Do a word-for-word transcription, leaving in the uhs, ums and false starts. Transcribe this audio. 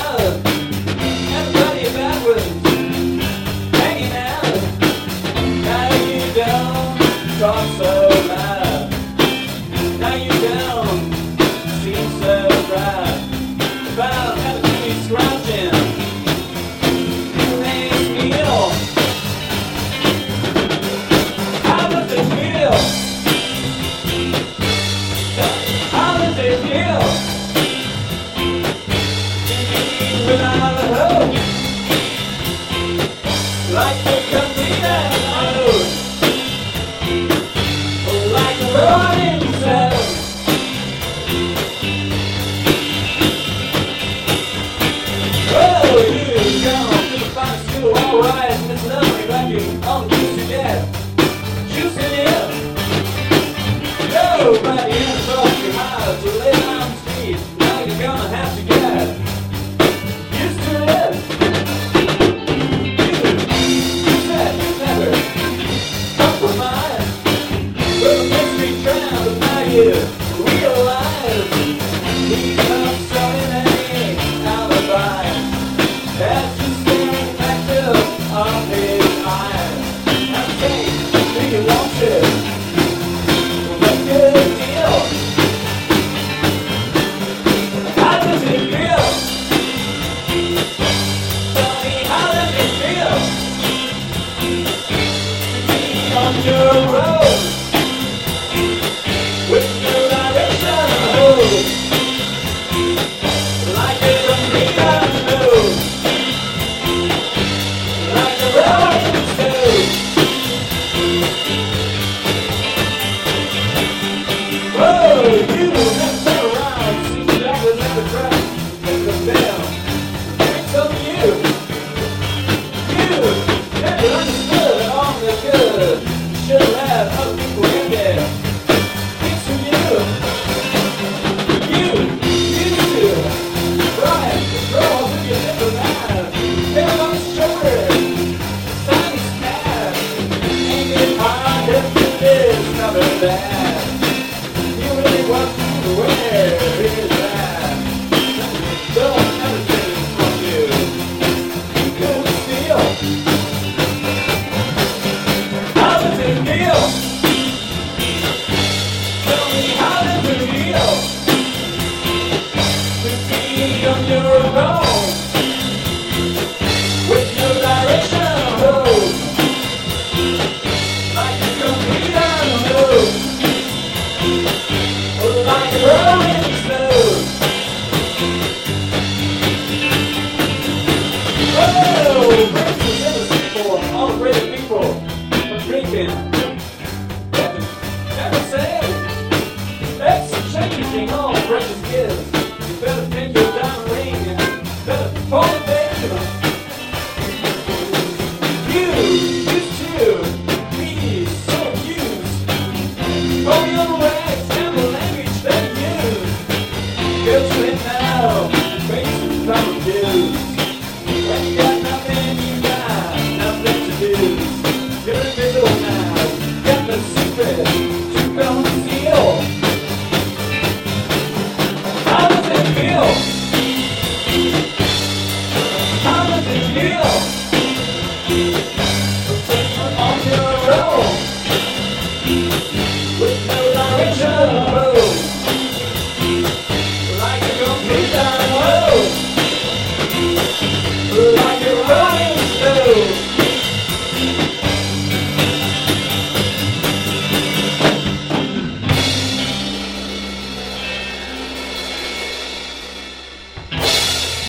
out. Everybody backwards, hanging out. Now you don't talk so loud. Now you don't seem so proud about having me scrounging. You make me feel. How does it feel? How does it feel? Without a hope, like the country that knows, like the rolling stone. Oh, you come to the fine school, all right, and it's lovely like you on the juicy death, juicy death. Nobody ever thought you hard to lay down the street. Now you're gonna have to get used to it. You, you said you never compromise. Well, the mystery trying, but now you realize he's not selling any alibi. That's just staying active on his mind. I'm saying, do you want it? What good deal? How does it feel? Tell me, how does it feel to be on your road with no direction or hope, like a tornado knows, like a rolling stone. Whoa, you never turn around, see the daggers at the track, and the bell drinks on you. You never understood all the good. You should have had other people in there. Thanks to you. You used to ride the girl with your little knife, head on his shoulder, sign his cat, ain't it hard if it is coming back? You really want to wear his hat. Don't ever take from you. You couldn't steal. How does it feel? Tell me, how does it feel to be on your own with no direction or hope, like a tornado knows, like a rolling stone. Oh, breakfast in the people, all the great people from drinking. Never, never say, exchanging all precious gifts. You better take your diamond ring and better hold it there. You used to be so used. Hold your rags and the language that you use. Girls to him now, face some dues. When you got nothing, you got nothing to lose. You're invisible now, got the secret to conceal. How does it feel?